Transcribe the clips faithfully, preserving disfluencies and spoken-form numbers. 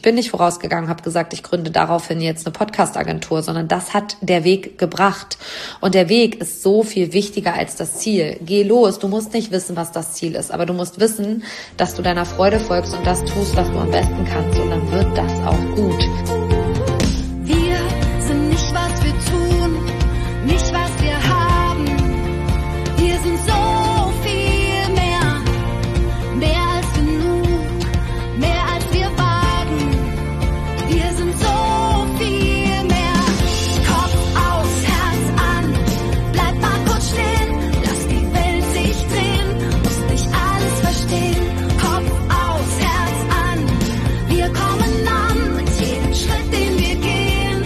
bin nicht vorausgegangen, habe gesagt, ich gründe daraufhin jetzt eine Podcast-Agentur, sondern das hat der Weg gebracht. Und der Weg ist so viel wichtiger als das Ziel. Geh los, du musst nicht wissen, was das Ziel ist, aber du musst wissen, dass du deiner Freude folgst und das tust, was du am besten kannst, und dann wird das auch gut. Wir sind nicht, was wir tun, nicht, was wir haben. Wir sind so viel mehr, mehr als genug, mehr als wir wagen. Wir sind so viel mehr. Kopf aus, Herz an, bleib mal kurz stehen, lass die Welt sich drehen, musst nicht alles verstehen. Kopf aus, Herz an, wir kommen an mit jedem Schritt, den wir gehen,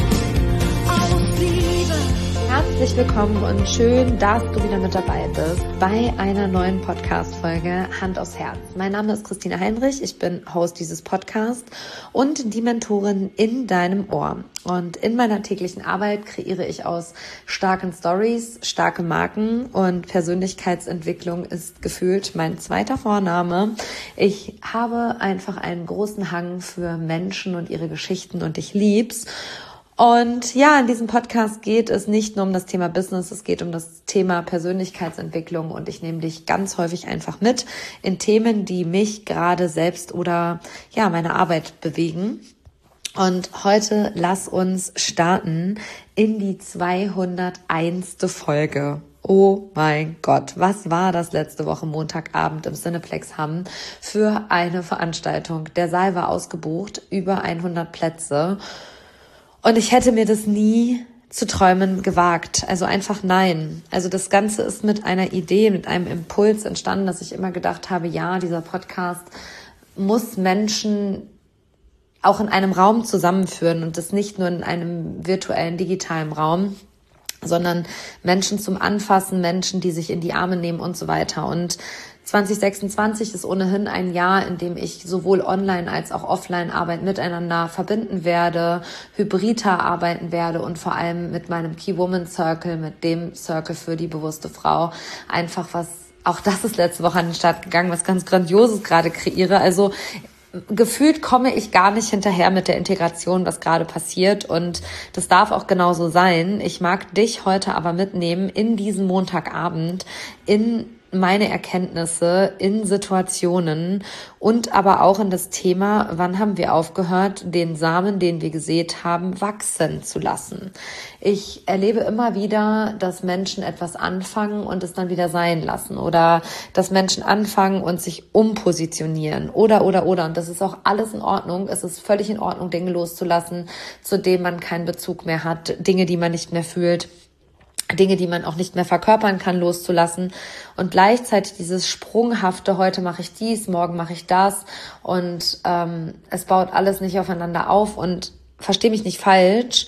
aus Liebe. Herzlich willkommen und schön, dass du wieder mit dabei bist bei einer neuen Podcast-Folge Hand aufs Herz. Mein Name ist Christina Heinrich, ich bin Host dieses Podcasts und die Mentorin in deinem Ohr. Und in meiner täglichen Arbeit kreiere ich aus starken Stories starke Marken, und Persönlichkeitsentwicklung ist gefühlt mein zweiter Vorname. Ich habe einfach einen großen Hang für Menschen und ihre Geschichten, und ich lieb's. Und ja, in diesem Podcast geht es nicht nur um das Thema Business, es geht um das Thema Persönlichkeitsentwicklung, und ich nehme dich ganz häufig einfach mit in Themen, die mich gerade selbst oder ja meine Arbeit bewegen. Und heute lass uns starten in die zweihunderteins. Folge. Oh mein Gott, was war das letzte Woche Montagabend im Cineplex Hamm für eine Veranstaltung? Der Saal war ausgebucht, über hundert Plätze. Und ich hätte mir das nie zu träumen gewagt. Also einfach nein. Also das Ganze ist mit einer Idee, mit einem Impuls entstanden, dass ich immer gedacht habe, ja, dieser Podcast muss Menschen auch in einem Raum zusammenführen, und das nicht nur in einem virtuellen, digitalen Raum, sondern Menschen zum Anfassen, Menschen, die sich in die Arme nehmen und so weiter. Und zwanzig sechsundzwanzig ist ohnehin ein Jahr, in dem ich sowohl Online- als auch Offline-Arbeit miteinander verbinden werde, hybrider arbeiten werde und vor allem mit meinem Key Woman Circle, mit dem Circle für die bewusste Frau, einfach was, auch das ist letzte Woche an den Start gegangen, was ganz Grandioses gerade kreiere. Also gefühlt komme ich gar nicht hinterher mit der Integration, was gerade passiert, und das darf auch genauso sein. Ich mag dich heute aber mitnehmen in diesen Montagabend, in meine Erkenntnisse in Situationen und aber auch in das Thema, wann haben wir aufgehört, den Samen, den wir gesät haben, wachsen zu lassen. Ich erlebe immer wieder, dass Menschen etwas anfangen und es dann wieder sein lassen, oder dass Menschen anfangen und sich umpositionieren oder, oder, oder. Und das ist auch alles in Ordnung. Es ist völlig in Ordnung, Dinge loszulassen, zu denen man keinen Bezug mehr hat, Dinge, die man nicht mehr fühlt, Dinge, die man auch nicht mehr verkörpern kann, loszulassen, und gleichzeitig dieses sprunghafte, heute mache ich dies, morgen mache ich das, und ähm, es baut alles nicht aufeinander auf. Und versteh mich nicht falsch,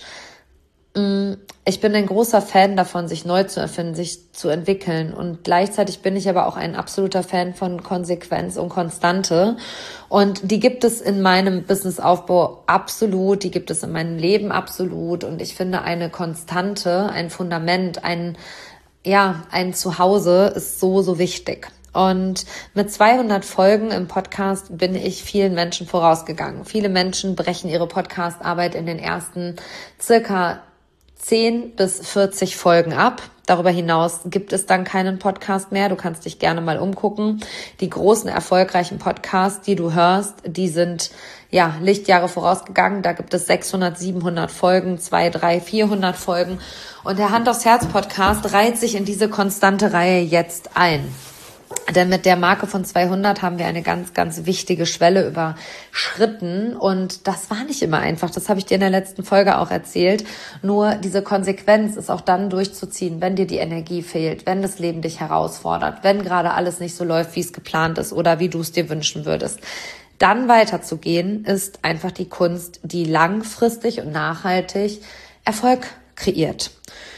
ich bin ein großer Fan davon, sich neu zu erfinden, sich zu entwickeln, und gleichzeitig bin ich aber auch ein absoluter Fan von Konsequenz und Konstante, und die gibt es in meinem Businessaufbau absolut, die gibt es in meinem Leben absolut, und ich finde, eine Konstante, ein Fundament, ein, ja, ein Zuhause ist so, so wichtig. Und mit zweihundert Folgen im Podcast bin ich vielen Menschen vorausgegangen. Viele Menschen brechen ihre Podcast-Arbeit in den ersten circa zehn bis vierzig Folgen ab. Darüber hinaus gibt es dann keinen Podcast mehr. Du kannst dich gerne mal umgucken. Die großen, erfolgreichen Podcasts, die du hörst, die sind ja Lichtjahre vorausgegangen. Da gibt es sechshundert, siebenhundert Folgen, zweihundert, dreihundert, vierhundert Folgen. Und der Hand aufs Herz Podcast reiht sich in diese konstante Reihe jetzt ein. Denn mit der Marke von zweihundert haben wir eine ganz, ganz wichtige Schwelle überschritten, und das war nicht immer einfach. Das habe ich dir in der letzten Folge auch erzählt. Nur diese Konsequenz ist auch dann durchzuziehen, wenn dir die Energie fehlt, wenn das Leben dich herausfordert, wenn gerade alles nicht so läuft, wie es geplant ist oder wie du es dir wünschen würdest. Dann weiterzugehen ist einfach die Kunst, die langfristig und nachhaltig Erfolg kreiert.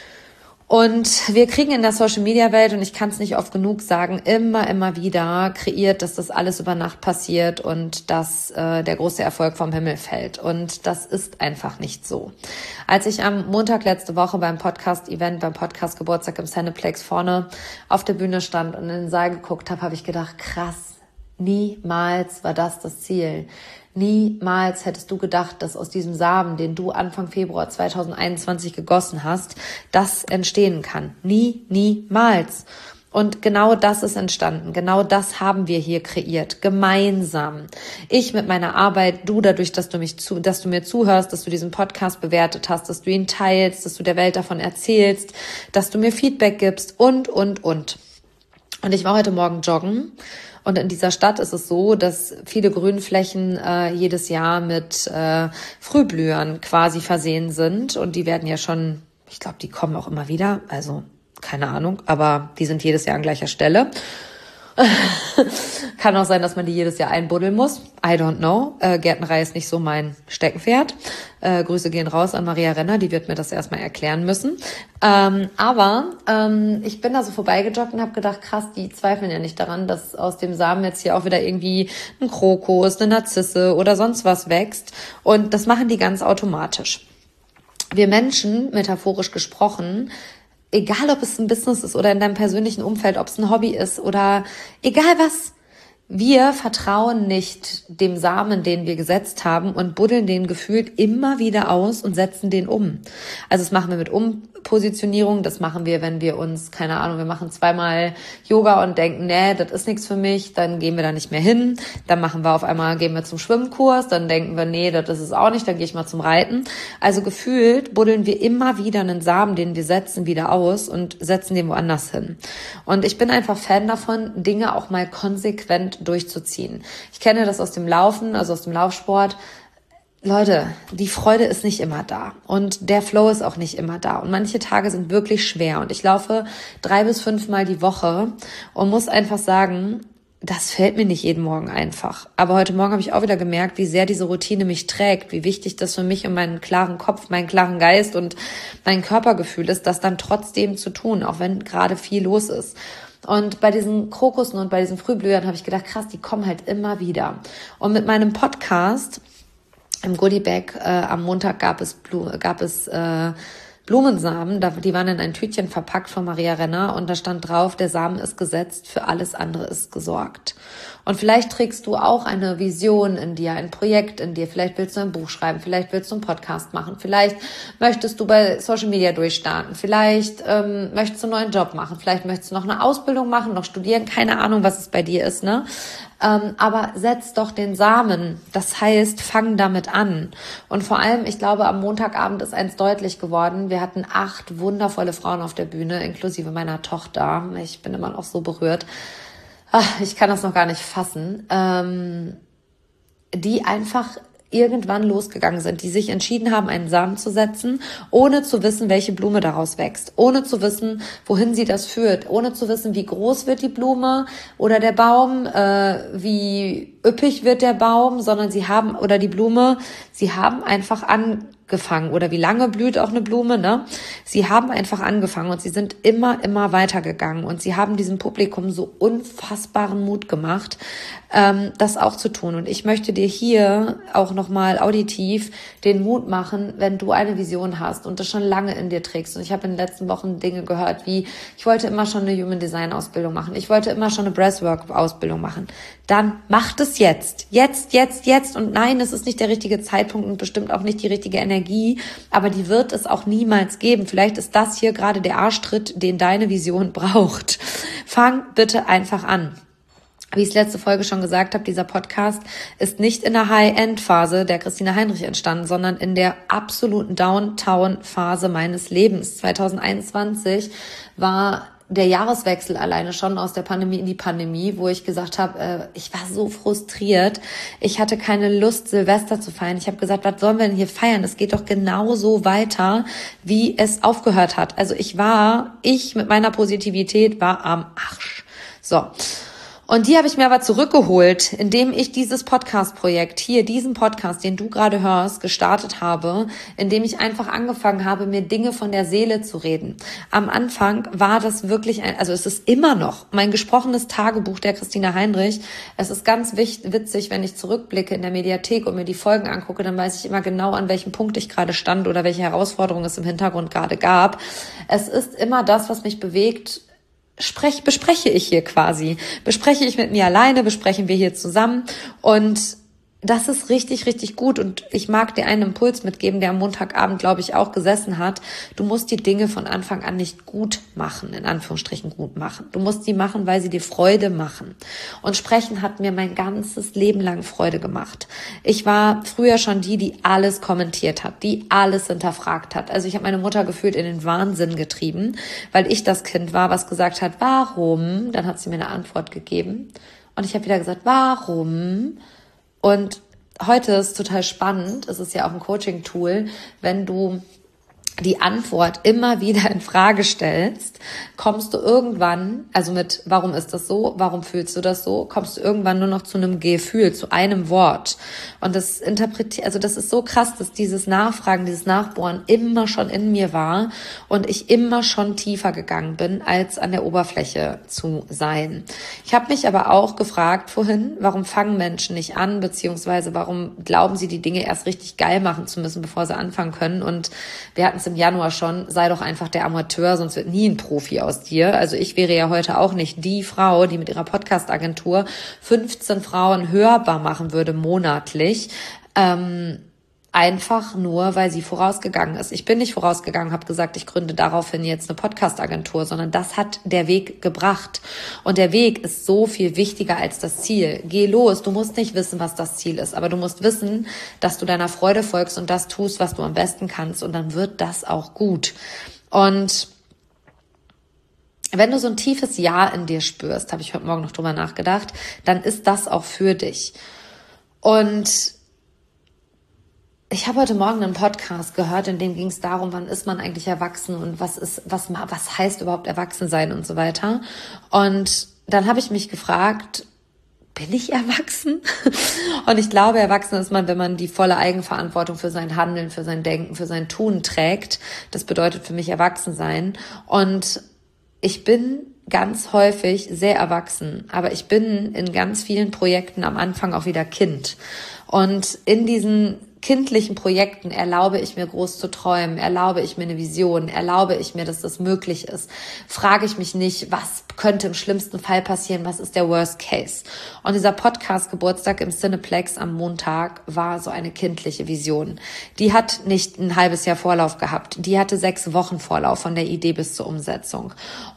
Und wir kriegen in der Social-Media-Welt, und ich kann es nicht oft genug sagen, immer, immer wieder kreiert, dass das alles über Nacht passiert und dass äh, der große Erfolg vom Himmel fällt. Und das ist einfach nicht so. Als ich am Montag letzte Woche beim Podcast-Event, beim Podcast-Geburtstag im Cineplex vorne auf der Bühne stand und in den Saal geguckt habe, habe ich gedacht, krass, niemals war das das Ziel. Niemals hättest du gedacht, dass aus diesem Samen, den du Anfang Februar zweitausendeinundzwanzig gegossen hast, das entstehen kann. Nie, niemals. Und genau das ist entstanden. Genau das haben wir hier kreiert. Gemeinsam. Ich mit meiner Arbeit, du dadurch, dass du mich zu, dass du mir zuhörst, dass du diesen Podcast bewertet hast, dass du ihn teilst, dass du der Welt davon erzählst, dass du mir Feedback gibst und, und, und. Und ich war heute Morgen joggen. Und in dieser Stadt ist es so, dass viele Grünflächen äh, jedes Jahr mit äh, Frühblühern quasi versehen sind. Und die werden ja schon, ich glaube, die kommen auch immer wieder. Also keine Ahnung, aber die sind jedes Jahr an gleicher Stelle. Kann auch sein, dass man die jedes Jahr einbuddeln muss. I don't know. Äh, Gärtnerei ist nicht so mein Steckenpferd. Äh, Grüße gehen raus an Maria Renner, die wird mir das erstmal erklären müssen. Ähm, aber ähm, ich bin da so vorbeigejoggt und habe gedacht, krass, die zweifeln ja nicht daran, dass aus dem Samen jetzt hier auch wieder irgendwie ein Krokus, eine Narzisse oder sonst was wächst. Und das machen die ganz automatisch. Wir Menschen, metaphorisch gesprochen, egal ob es ein Business ist oder in deinem persönlichen Umfeld, ob es ein Hobby ist oder egal was, wir vertrauen nicht dem Samen, den wir gesetzt haben und buddeln den gefühlt immer wieder aus und setzen den um. Also das machen wir mit Umpositionierung, das machen wir, wenn wir uns, keine Ahnung, wir machen zweimal Yoga und denken, nee, das ist nichts für mich, dann gehen wir da nicht mehr hin. Dann machen wir auf einmal, gehen wir zum Schwimmkurs, dann denken wir, nee, das ist es auch nicht, dann gehe ich mal zum Reiten. Also gefühlt buddeln wir immer wieder einen Samen, den wir setzen, wieder aus und setzen den woanders hin. Und ich bin einfach Fan davon, Dinge auch mal konsequent durchzuziehen. Ich kenne das aus dem Laufen, also aus dem Laufsport. Leute, die Freude ist nicht immer da und der Flow ist auch nicht immer da und manche Tage sind wirklich schwer und ich laufe drei bis fünfmal die Woche und muss einfach sagen, das fällt mir nicht jeden Morgen einfach. Aber heute Morgen habe ich auch wieder gemerkt, wie sehr diese Routine mich trägt, wie wichtig das für mich und meinen klaren Kopf, meinen klaren Geist und mein Körpergefühl ist, das dann trotzdem zu tun, auch wenn gerade viel los ist. Und bei diesen Krokussen und bei diesen Frühblühern habe ich gedacht, krass, die kommen halt immer wieder. Und mit meinem Podcast im Goodiebag äh, am Montag gab es Blu- gab es äh, Blumensamen, die waren in ein Tütchen verpackt von Maria Renner und da stand drauf, der Samen ist gesetzt, für alles andere ist gesorgt. Und vielleicht trägst du auch eine Vision in dir, ein Projekt in dir. Vielleicht willst du ein Buch schreiben, vielleicht willst du einen Podcast machen, vielleicht möchtest du bei Social Media durchstarten, vielleicht ähm, möchtest du einen neuen Job machen, vielleicht möchtest du noch eine Ausbildung machen, noch studieren, keine Ahnung, was es bei dir ist, ne? Ähm, aber setz doch den Samen. Das heißt, fang damit an. Und vor allem, ich glaube, am Montagabend ist eins deutlich geworden. Wir hatten acht wundervolle Frauen auf der Bühne, inklusive meiner Tochter. Ich bin immer noch so berührt. Ach, ich kann das noch gar nicht fassen. Ähm, die einfach irgendwann losgegangen sind, die sich entschieden haben, einen Samen zu setzen, ohne zu wissen, welche Blume daraus wächst, ohne zu wissen, wohin sie das führt, ohne zu wissen, wie groß wird die Blume oder der Baum, äh, wie üppig wird der Baum, sondern sie haben, oder die Blume, sie haben einfach angefangen, oder wie lange blüht auch eine Blume, ne? Sie haben einfach angefangen und sie sind immer, immer weitergegangen und sie haben diesem Publikum so unfassbaren Mut gemacht, ähm, das auch zu tun. Und ich möchte dir hier auch nochmal auditiv den Mut machen, wenn du eine Vision hast und das schon lange in dir trägst. Und ich habe in den letzten Wochen Dinge gehört, wie, ich wollte immer schon eine Human Design Ausbildung machen, ich wollte immer schon eine Breathwork Ausbildung machen. Dann macht es jetzt. Jetzt, jetzt, jetzt. Und nein, es ist nicht der richtige Zeitpunkt und bestimmt auch nicht die richtige Energie, aber die wird es auch niemals geben. Vielleicht ist das hier gerade der Arschtritt, den deine Vision braucht. Fang bitte einfach an. Wie ich es letzte Folge schon gesagt habe, dieser Podcast ist nicht in der High-End-Phase der Christina Heinrich entstanden, sondern in der absoluten Downtown-Phase meines Lebens. zwanzig einundzwanzig war der Jahreswechsel alleine schon aus der Pandemie in die Pandemie, wo ich gesagt habe, äh, ich war so frustriert. Ich hatte keine Lust, Silvester zu feiern. Ich habe gesagt, was sollen wir denn hier feiern? Es geht doch genauso weiter, wie es aufgehört hat. Also ich war, ich mit meiner Positivität war am Arsch. So. Und die habe ich mir aber zurückgeholt, indem ich dieses Podcast-Projekt hier, diesen Podcast, den du gerade hörst, gestartet habe, indem ich einfach angefangen habe, mir Dinge von der Seele zu reden. Am Anfang war das wirklich ein, also es ist immer noch mein gesprochenes Tagebuch der Christina Heinrich. Es ist ganz witzig, wenn ich zurückblicke in der Mediathek und mir die Folgen angucke, dann weiß ich immer genau, an welchem Punkt ich gerade stand oder welche Herausforderungen es im Hintergrund gerade gab. Es ist immer das, was mich bewegt, Sprech, bespreche ich hier quasi. Bespreche ich mit mir alleine, besprechen wir hier zusammen. Und das ist richtig, richtig gut und ich mag dir einen Impuls mitgeben, der am Montagabend, glaube ich, auch gesessen hat. Du musst die Dinge von Anfang an nicht gut machen, in Anführungsstrichen gut machen. Du musst sie machen, weil sie dir Freude machen. Und Sprechen hat mir mein ganzes Leben lang Freude gemacht. Ich war früher schon die, die alles kommentiert hat, die alles hinterfragt hat. Also ich habe meine Mutter gefühlt in den Wahnsinn getrieben, weil ich das Kind war, was gesagt hat, warum? Dann hat sie mir eine Antwort gegeben und ich habe wieder gesagt, warum? Und heute ist total spannend, es ist ja auch ein Coaching-Tool, wenn du die Antwort immer wieder in Frage stellst, kommst du irgendwann, also mit warum ist das so, warum fühlst du das so, kommst du irgendwann nur noch zu einem Gefühl, zu einem Wort. Und das interpretiert, also das ist so krass, dass dieses Nachfragen, dieses Nachbohren immer schon in mir war und ich immer schon tiefer gegangen bin, als an der Oberfläche zu sein. Ich habe mich aber auch gefragt vorhin, warum fangen Menschen nicht an, beziehungsweise warum glauben sie, die Dinge erst richtig geil machen zu müssen, bevor sie anfangen können. Und wir hatten es im Januar schon, sei doch einfach der Amateur, sonst wird nie ein Profi aus dir. Also ich wäre ja heute auch nicht die Frau, die mit ihrer Podcast-Agentur fünfzehn Frauen hörbar machen würde monatlich, ähm, einfach nur, weil sie vorausgegangen ist. Ich bin nicht vorausgegangen, habe gesagt, ich gründe daraufhin jetzt eine Podcast-Agentur, sondern das hat der Weg gebracht. Und der Weg ist so viel wichtiger als das Ziel. Geh los, du musst nicht wissen, was das Ziel ist, aber du musst wissen, dass du deiner Freude folgst und das tust, was du am besten kannst, und dann wird das auch gut. Und wenn du so ein tiefes Ja in dir spürst, habe ich heute Morgen noch drüber nachgedacht, dann ist das auch für dich. Und ich habe heute Morgen einen Podcast gehört, in dem ging es darum, wann ist man eigentlich erwachsen und was ist, was, was heißt überhaupt erwachsen sein und so weiter. Und dann habe ich mich gefragt, bin ich erwachsen? Und ich glaube, erwachsen ist man, wenn man die volle Eigenverantwortung für sein Handeln, für sein Denken, für sein Tun trägt. Das bedeutet für mich erwachsen sein. Und ich bin ganz häufig sehr erwachsen, aber ich bin in ganz vielen Projekten am Anfang auch wieder Kind. Und in diesen kindlichen Projekten erlaube ich mir groß zu träumen, erlaube ich mir eine Vision, erlaube ich mir, dass das möglich ist. Frage ich mich nicht, was könnte im schlimmsten Fall passieren, was ist der Worst Case? Und dieser Podcast-Geburtstag im Cineplex am Montag war so eine kindliche Vision. Die hat nicht ein halbes Jahr Vorlauf gehabt, die hatte sechs Wochen Vorlauf von der Idee bis zur Umsetzung.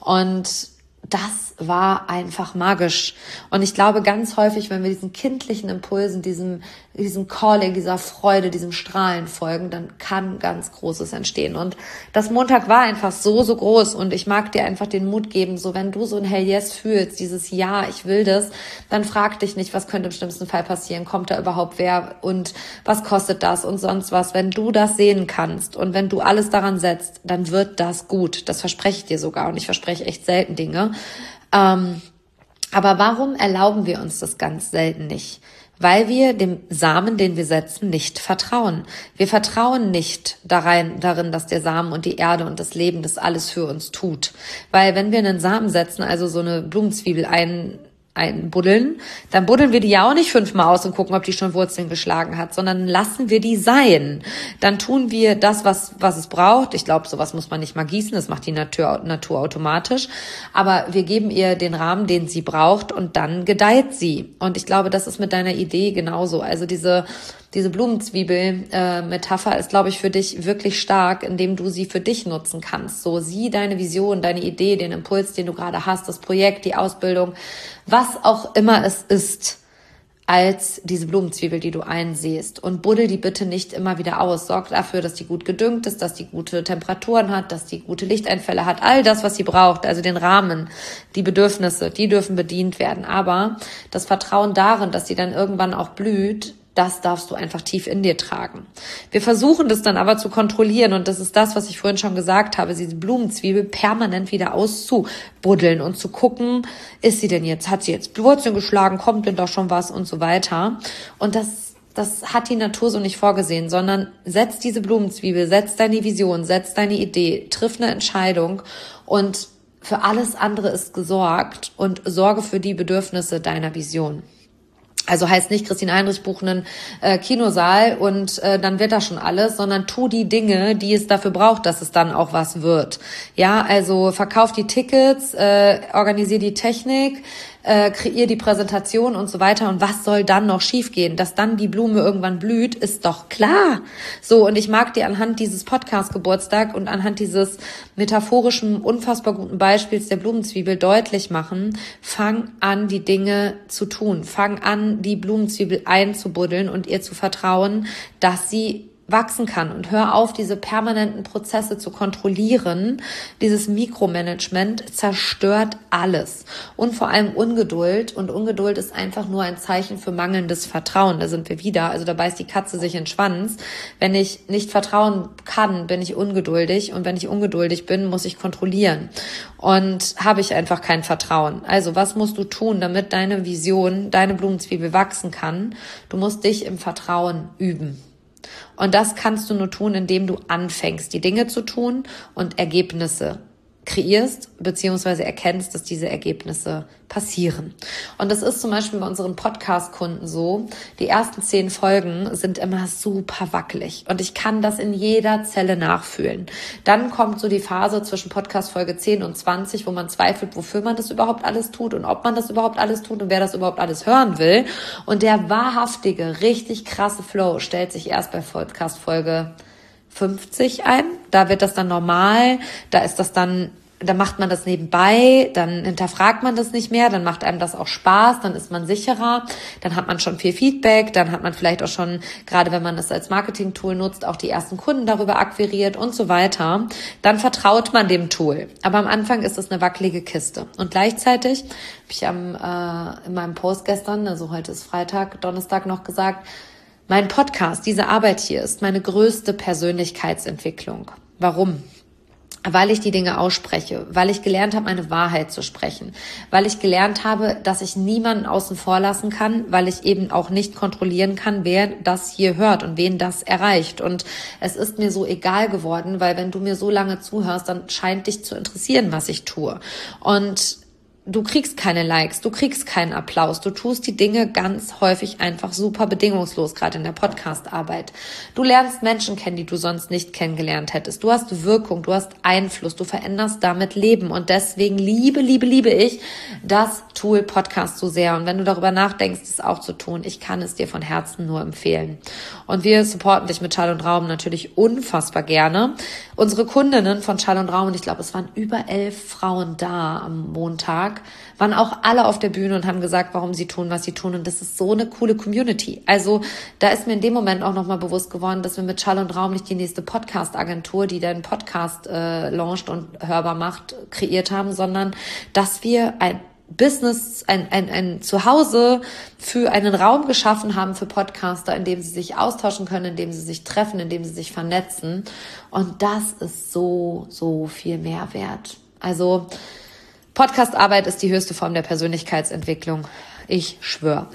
Und das war einfach magisch. Und ich glaube, ganz häufig, wenn wir diesen kindlichen Impulsen, diesem, diesem Calling, dieser Freude, diesem Strahlen folgen, dann kann ganz Großes entstehen. Und das Montag war einfach so, so groß. Und ich mag dir einfach den Mut geben, so wenn du so ein Hell Yes fühlst, dieses Ja, ich will das, dann frag dich nicht, was könnte im schlimmsten Fall passieren? Kommt da überhaupt wer? Und was kostet das? Und sonst was. Wenn du das sehen kannst und wenn du alles daran setzt, dann wird das gut. Das verspreche ich dir sogar. Und ich verspreche echt selten Dinge. Ähm, aber warum erlauben wir uns das ganz selten nicht? Weil wir dem Samen, den wir setzen, nicht vertrauen. Wir vertrauen nicht darein, darin, dass der Samen und die Erde und das Leben das alles für uns tut. Weil wenn wir einen Samen setzen, also so eine Blumenzwiebel ein einbuddeln, dann buddeln wir die ja auch nicht fünfmal aus und gucken, ob die schon Wurzeln geschlagen hat, sondern lassen wir die sein. Dann tun wir das, was was es braucht. Ich glaube, sowas muss man nicht mal gießen, das macht die Natur, Natur automatisch. Aber wir geben ihr den Rahmen, den sie braucht, und dann gedeiht sie. Und ich glaube, das ist mit deiner Idee genauso. Also diese Diese Blumenzwiebel-Metapher ist, glaube ich, für dich wirklich stark, indem du sie für dich nutzen kannst. So, sieh deine Vision, deine Idee, den Impuls, den du gerade hast, das Projekt, die Ausbildung, was auch immer es ist, als diese Blumenzwiebel, die du einsähst. Und buddel die bitte nicht immer wieder aus. Sorg dafür, dass die gut gedüngt ist, dass die gute Temperaturen hat, dass die gute Lichteinfälle hat. All das, was sie braucht, also den Rahmen, die Bedürfnisse, die dürfen bedient werden. Aber das Vertrauen darin, dass sie dann irgendwann auch blüht, das darfst du einfach tief in dir tragen. Wir versuchen das dann aber zu kontrollieren, und das ist das, was ich vorhin schon gesagt habe, diese Blumenzwiebel permanent wieder auszubuddeln und zu gucken, ist sie denn jetzt, hat sie jetzt Wurzeln geschlagen, kommt denn doch schon was und so weiter. Und das Das hat die Natur so nicht vorgesehen, sondern setz diese Blumenzwiebel, setz deine Vision, setz deine Idee, triff eine Entscheidung, und für alles andere ist gesorgt, und sorge für die Bedürfnisse deiner Vision. Also heißt nicht, Christine Heinrich bucht einen äh, Kinosaal und äh, dann wird das schon alles, sondern tu die Dinge, die es dafür braucht, dass es dann auch was wird. Ja, also verkauf die Tickets, äh, organisier die Technik, äh, kreier die Präsentation und so weiter. Und was soll dann noch schiefgehen? Dass dann die Blume irgendwann blüht, ist doch klar. So, und ich mag dir anhand dieses Podcast-Geburtstag und anhand dieses metaphorischen, unfassbar guten Beispiels der Blumenzwiebel deutlich machen, fang an, die Dinge zu tun. Fang an, die Blumenzwiebel einzubuddeln und ihr zu vertrauen, dass sie wachsen kann, und hör auf, diese permanenten Prozesse zu kontrollieren. Dieses Mikromanagement zerstört alles, und vor allem Ungeduld, und Ungeduld ist einfach nur ein Zeichen für mangelndes Vertrauen. Da sind wir wieder, also da beißt die Katze sich in den Schwanz. Wenn ich nicht vertrauen kann, bin ich ungeduldig, und wenn ich ungeduldig bin, muss ich kontrollieren, und habe ich einfach kein Vertrauen. Also was musst du tun, damit deine Vision, deine Blumenzwiebel wachsen kann? Du musst dich im Vertrauen üben. Und das kannst du nur tun, indem du anfängst, die Dinge zu tun und Ergebnisse kreierst, beziehungsweise erkennst, dass diese Ergebnisse passieren. Und das ist zum Beispiel bei unseren Podcast-Kunden so. Die ersten zehn Folgen sind immer super wackelig, und ich kann das in jeder Zelle nachfühlen. Dann kommt so die Phase zwischen Podcast-Folge zehn und zwanzig, wo man zweifelt, wofür man das überhaupt alles tut und ob man das überhaupt alles tut und wer das überhaupt alles hören will. Und der wahrhaftige, richtig krasse Flow stellt sich erst bei Podcast-Folge fünfzig ein. Da wird das dann normal, da ist das dann, da macht man das nebenbei, dann hinterfragt man das nicht mehr, dann macht einem das auch Spaß, dann ist man sicherer, dann hat man schon viel Feedback, dann hat man vielleicht auch schon, gerade wenn man das als Marketing-Tool nutzt, auch die ersten Kunden darüber akquiriert und so weiter. Dann vertraut man dem Tool. Aber am Anfang ist es eine wackelige Kiste. Und gleichzeitig habe ich am, äh, in meinem Post gestern, also heute ist Freitag, Donnerstag noch gesagt, mein Podcast, diese Arbeit hier ist meine größte Persönlichkeitsentwicklung. Warum? Weil ich die Dinge ausspreche, weil ich gelernt habe, meine Wahrheit zu sprechen, weil ich gelernt habe, dass ich niemanden außen vor lassen kann, weil ich eben auch nicht kontrollieren kann, wer das hier hört und wen das erreicht. Und es ist mir so egal geworden, weil wenn du mir so lange zuhörst, dann scheint dich zu interessieren, was ich tue. Und du kriegst keine Likes, du kriegst keinen Applaus, du tust die Dinge ganz häufig einfach super bedingungslos, gerade in der Podcast-Arbeit. Du lernst Menschen kennen, die du sonst nicht kennengelernt hättest. Du hast Wirkung, du hast Einfluss, du veränderst damit Leben, und deswegen liebe, liebe, liebe ich das Tool Podcast so sehr. Und wenn du darüber nachdenkst, es auch zu tun, ich kann es dir von Herzen nur empfehlen. Und wir supporten dich mit Schall und Raum natürlich unfassbar gerne. Unsere Kundinnen von Schall und Raum, und ich glaube, es waren über elf Frauen da am Montag, waren auch alle auf der Bühne und haben gesagt, warum sie tun, was sie tun. Und das ist so eine coole Community. Also da ist mir in dem Moment auch nochmal bewusst geworden, dass wir mit Schall und Raum nicht die nächste Podcast-Agentur, die deinen Podcast äh, launcht und hörbar macht, kreiert haben, sondern dass wir ein Business, ein, ein, ein Zuhause für einen Raum geschaffen haben für Podcaster, in dem sie sich austauschen können, in dem sie sich treffen, in dem sie sich vernetzen. Und das ist so, so viel mehr wert. Also Podcast-Arbeit ist die höchste Form der Persönlichkeitsentwicklung. Ich schwöre.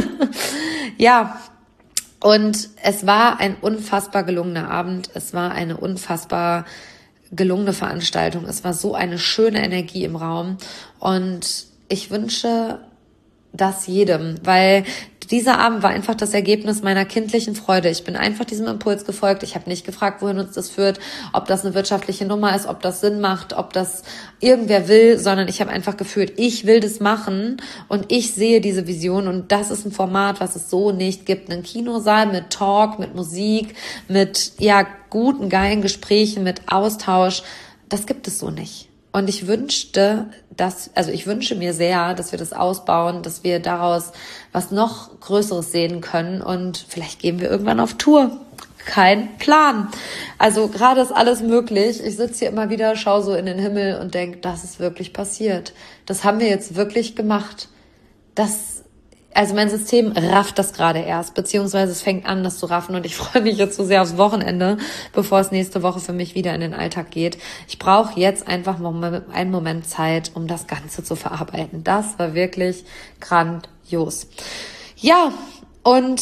Ja, und es war ein unfassbar gelungener Abend. Es war eine unfassbar gelungene Veranstaltung. Es war so eine schöne Energie im Raum. Und ich wünsche das jedem, weil dieser Abend war einfach das Ergebnis meiner kindlichen Freude. Ich bin einfach diesem Impuls gefolgt. Ich habe nicht gefragt, wohin uns das führt, ob das eine wirtschaftliche Nummer ist, ob das Sinn macht, ob das irgendwer will, sondern ich habe einfach gefühlt, ich will das machen, und ich sehe diese Vision, und das ist ein Format, was es so nicht gibt. Ein Kinosaal mit Talk, mit Musik, mit ja guten, geilen Gesprächen, mit Austausch, das gibt es so nicht. Und ich wünschte, dass, also ich wünsche mir sehr, dass wir das ausbauen, dass wir daraus was noch Größeres sehen können, und vielleicht gehen wir irgendwann auf Tour. Kein Plan. Also gerade ist alles möglich. Ich sitze hier immer wieder, schaue so in den Himmel und denke, das ist wirklich passiert. Das haben wir jetzt wirklich gemacht. Das Also mein System rafft das gerade erst, beziehungsweise es fängt an, das zu raffen, und ich freue mich jetzt so sehr aufs Wochenende, bevor es nächste Woche für mich wieder in den Alltag geht. Ich brauche jetzt einfach mal einen Moment Zeit, um das Ganze zu verarbeiten. Das war wirklich grandios. Ja, und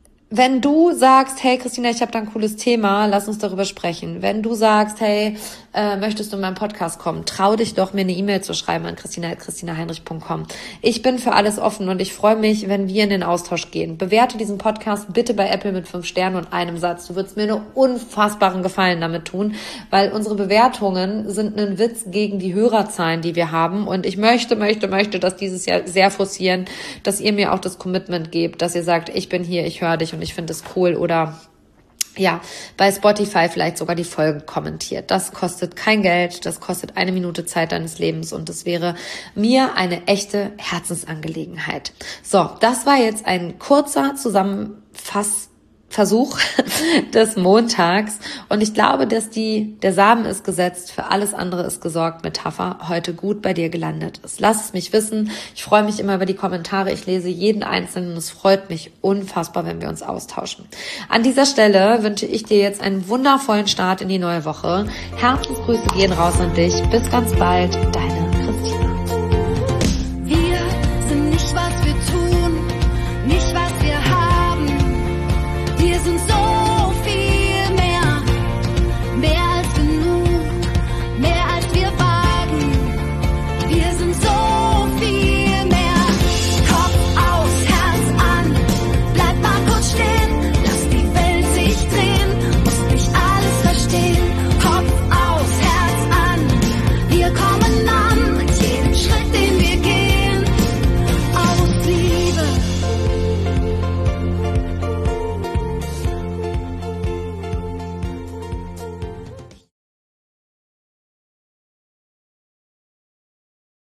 wenn du sagst, hey Christina, ich habe da ein cooles Thema, lass uns darüber sprechen. Wenn du sagst, hey, äh, möchtest du in meinen Podcast kommen? Trau dich doch, mir eine E-Mail zu schreiben an christina at christina heinrich punkt com. Ich bin für alles offen und ich freue mich, wenn wir in den Austausch gehen. Bewerte diesen Podcast bitte bei Apple mit fünf Sternen und einem Satz. Du würdest mir einen unfassbaren Gefallen damit tun, weil unsere Bewertungen sind ein Witz gegen die Hörerzahlen, die wir haben. Und ich möchte, möchte, möchte das dieses Jahr sehr forcieren, dass ihr mir auch das Commitment gebt, dass ihr sagt, ich bin hier, ich höre dich und ich finde es cool, oder ja, bei Spotify vielleicht sogar die Folgen kommentiert. Das kostet kein Geld, das kostet eine Minute Zeit deines Lebens und das wäre mir eine echte Herzensangelegenheit. So, das war jetzt ein kurzer Zusammenfass Versuch des Montags und ich glaube, dass die der Samen ist gesetzt, für alles andere ist gesorgt, Metapher heute gut bei dir gelandet ist. Lass es mich wissen. Ich freue mich immer über die Kommentare. Ich lese jeden einzelnen und es freut mich unfassbar, wenn wir uns austauschen. An dieser Stelle wünsche ich dir jetzt einen wundervollen Start in die neue Woche. Herzensgrüße gehen raus an dich. Bis ganz bald. Deine